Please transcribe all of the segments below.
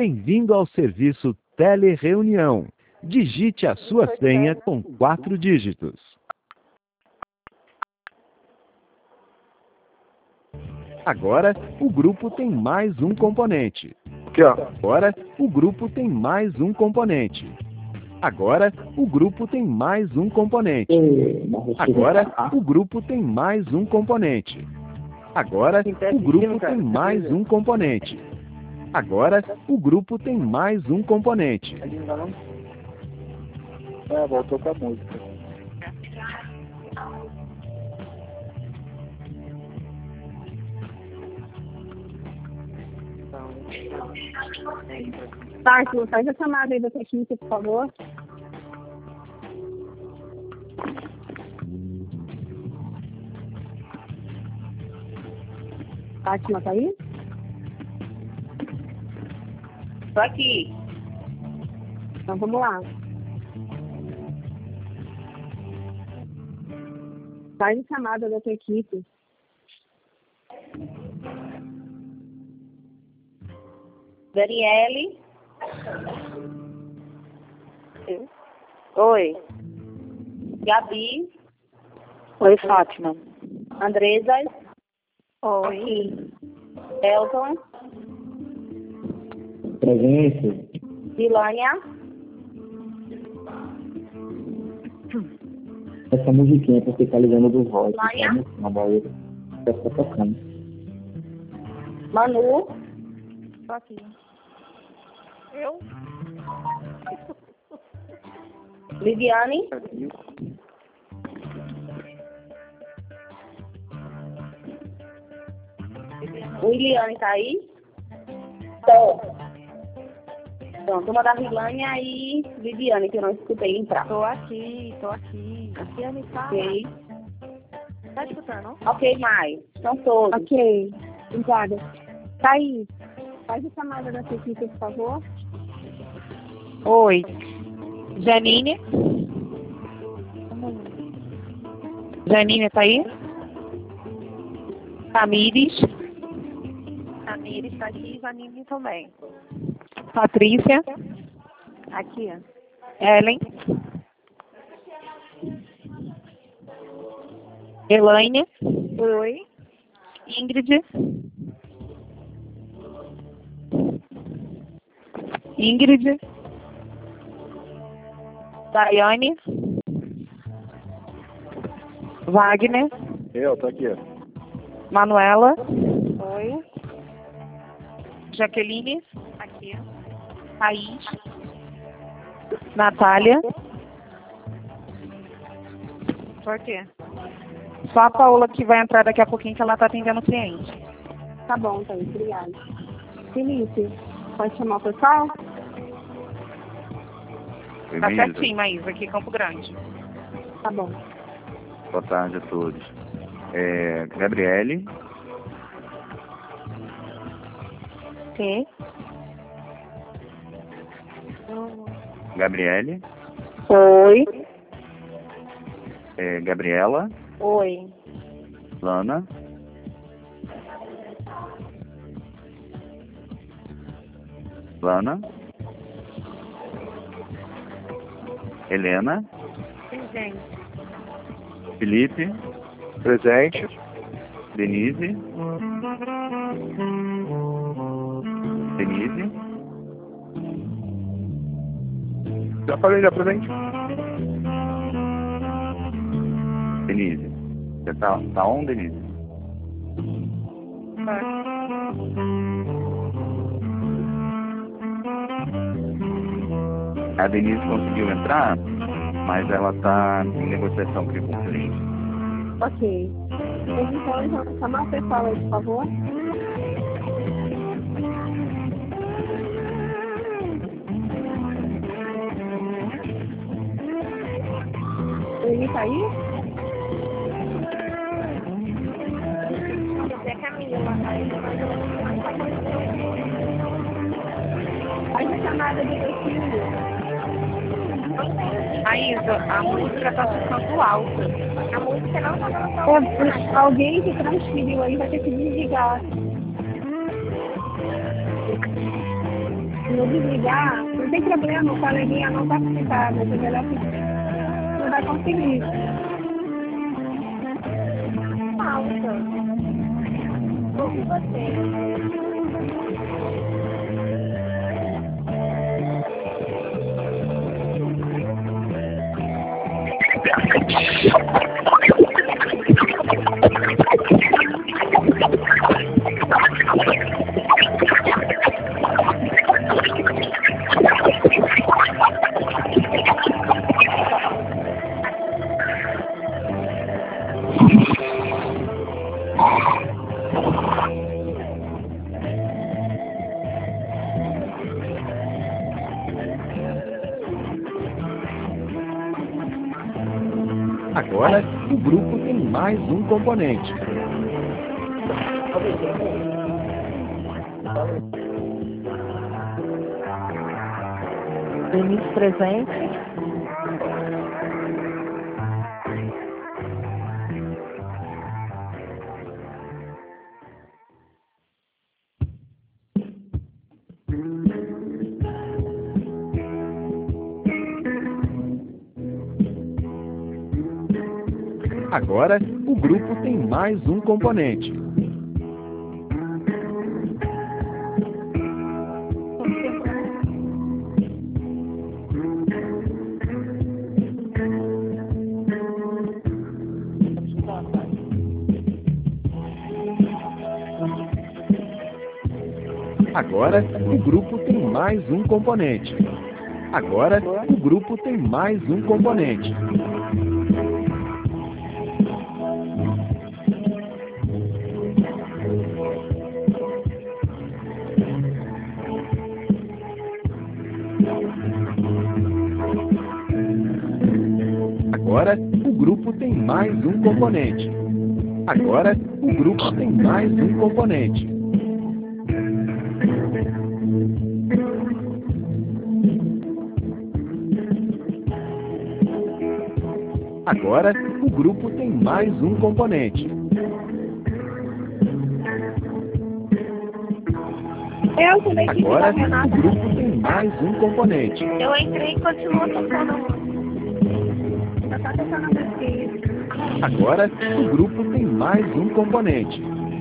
Bem-vindo ao serviço Telereunião. Digite a sua senha com 4 dígitos. Agora, o grupo tem mais um componente. Aqui, ó. Agora, o grupo tem mais um componente. Agora, o grupo tem mais um componente. Agora, o grupo tem mais um componente. Agora, o grupo tem mais um componente. Agora, o grupo tem mais um componente. Voltou pra música. Tarso, faz a chamada aí da técnica, por favor. Fátima, tá aí? Tô aqui. Então vamos lá. Faz a chamada da tua equipe. Daniele. Oi. Gabi. Oi, Fátima. Andresa. Oi. Elton. Presente. Vilânia. Essa musiquinha que você tá ligando do voz. Maia. Na Bahia. Tá tocando. Manu. Tô aqui. Eu? Liviane. Williane tá aí? Tô. Então, turma da Vilânia e Viviane, que eu não escutei entrar. Tô aqui. Aqui é me fala. Ok. Tá escutando? Ok, Mai. São todos. Ok. Obrigada. Thaís, faz a chamada da tua equipe, por favor. Oi. Janine. Janine tá aí? Tamires. Tamires tá aqui e Janine também. Patrícia. Aqui, ó. Ellen. Elaine. Oi. Ingrid. Ingrid. Daiane. Wagner. Eu, tô aqui, ó. Manuela. Oi. Jaqueline. Aqui. Thaís. Natália. Por quê? Só a Paola que vai entrar daqui a pouquinho, que ela tá atendendo o cliente. Tá bom, Thaís, obrigada. Felipe, pode chamar o pessoal? Tá certinho, Maísa, aqui em Campo Grande. Tá bom. Boa tarde a todos. Gabriele. Sim. Gabriele. Oi. Gabriela. Oi. Lana. Lana. Helena. Presente. Felipe. Presente. Denise. Denise. Já falei, já presente. Denise. Você tá on, Denise? A Denise conseguiu entrar, mas ela tá em negociação com o cliente. Ok. Então, vamos chamar o pessoal aí, por favor. Ele tá aí? Faz a chamada do teu filho. Maísa, a música tá ficando alta. A música não tá dando tão alguém que transferiu aí vai ter que desligar. não desligar, não tem problema, o coleguinha não tá ficada, mas é melhor que não vai conseguir. Falta. Ouvi você. Agora, o grupo tem mais um componente. Denise presente. Agora, o grupo tem mais um componente. Agora, o grupo tem mais um componente. Agora, o grupo tem mais um componente. Agora, o grupo tem mais um componente. Agora, o grupo tem mais um componente. Agora, o grupo tem mais um componente. Eu sou da equipe da Agora, o Renata. grupo tem mais um componente. Eu entrei e continuo tocando. Ainda tá tocando a musiquinha. Agora, o grupo tem mais um componente.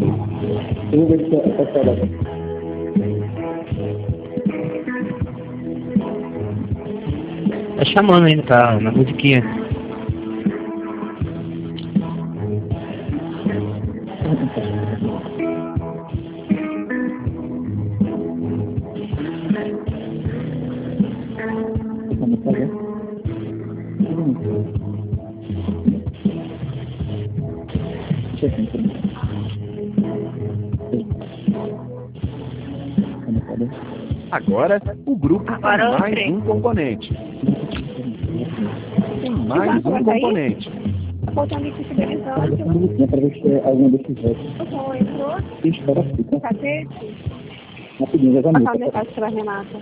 Tá chamando ainda, tá na musiquinha. Agora, o grupo Agora tem eu mais entrei. um componente. Tem mais um componente. Tá faltando aqui fidelizando. Para ver se algum desses outros Entrou. espera ficar Cacete. rapidinho, já Passar a mensagem pra Renata.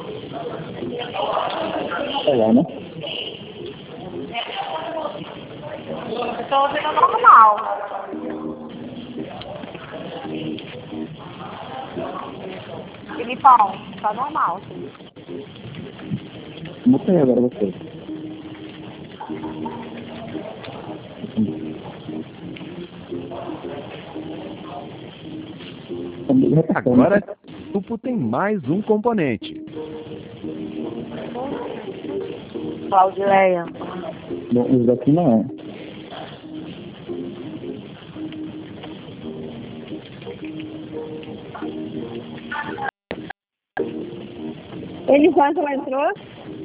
lá, né? Eu tô ouvindo normal. Filipão, tá normal, sim. Mutei agora você. Agora, o grupo tem mais um componente. Claudileia. Bom, os daqui não é. Elisângela entrou.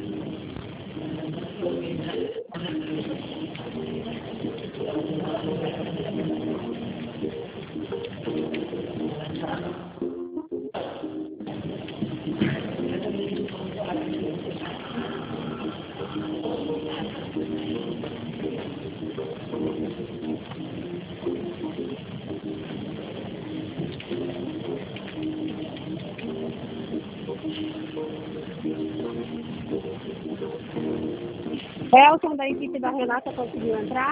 Elton, da equipe da Renata, conseguiu entrar?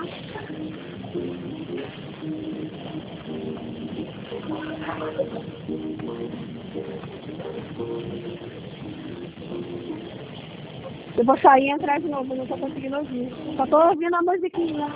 Eu vou sair e entrar de novo, não tô conseguindo ouvir. Só tô ouvindo a musiquinha.